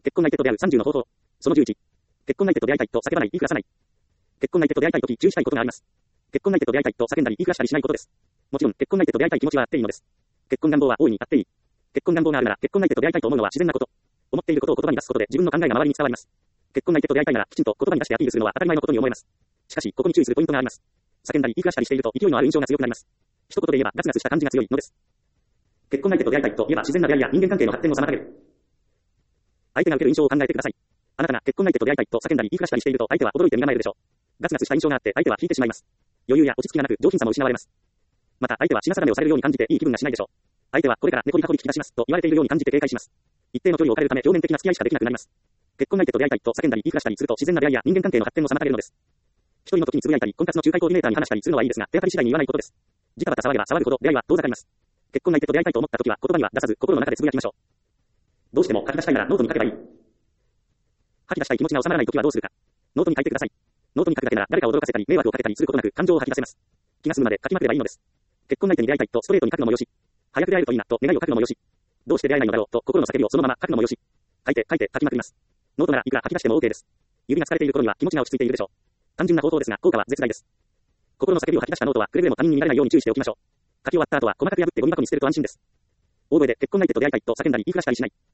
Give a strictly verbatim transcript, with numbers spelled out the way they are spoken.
結婚相手と出会うさんじゅうの方法。そのじゅういち。結婚相手と出会いたいと叫ばない、言いふらさない。結婚相手と出会いたいとき注意したいことがあります。結婚相手と出会いたいと叫んだり言いふらしたりしないことです。もちろん、結婚相手と出会いたい気持ちはあっていいのです。結婚願望は大いにあっていい。結婚願望があるなら、結婚相手と出会いたいと思うのは自然なこと。思っていることを言葉に出すことで自分の考えが周りに伝わります。結婚相手と出会いたいなら、きちんと言葉に出してアピールするのは当たり前のことに思えます。しかし、ここに注意するポイントがあります。叫んだり言いふらしたりしていると勢いのある印象が強くなります。一言で言えばガツガツした感じが強いのです。結婚相手と出会いたいと言えば自然な出会いや人間関係の発展を妨げる。相手が受ける印象を考えてください。あなたが結婚相手と出会いたいと叫んだり言いふらしたりしていると相手は驚いて身構えるでしょう。ガツガツした印象があって相手は引いてしまいます。余裕や落ち着きがなく上品さも失われます。また相手は品定めをされるように感じていい気分がしないでしょう。相手はこれから猫に箱に聞き出しますと言われているように感じて警戒します。一定の距離を置かれるため表面的な付き合いしかできなくなります。結婚相手と出会いたいと叫んだり言いふらしたりすると自然な出会いや人間関係の発展を妨げるのです。一人の時につぶやいたり婚活の仲介コーディネーターに話したりするのはいいですが手当たり次第に言わないことです。ジタバタ騒げば騒ぐほど出会いは遠ざかります。結婚相手と出会いたいと思った時は言葉には出さず心の中でつぶやきましょう。どうしても書き出したいならノートに書けばいい。吐き出したい気持ちが収まらない時はどうするか。ノートに書いてください。ノートに書くだけなら誰かを驚かせたり迷惑をかけたりすることなく感情を吐き出せます。気が済むまで書きまくればいいのです。結婚相手に出会いたいとストレートに書くのもよし、早く出会えるといいなと願いを書くのもよし、どうして出会えないのだろうと心の叫びをそのまま書くのもよし、書いて書いて書きまくります。ノートならいくら吐き出しても OK です。指が疲れている頃には気持ちが落ち着いているでしょう。単純な方法ですが効果は絶大です。心の叫びを吐き出したノートはくれぐれも他人に見られないように注意しておきましょう。書き終わった後は細かく破ってゴミ箱に捨てると安心です。大声で結婚相手と出会いたいと叫んだり言いふらしたりしない。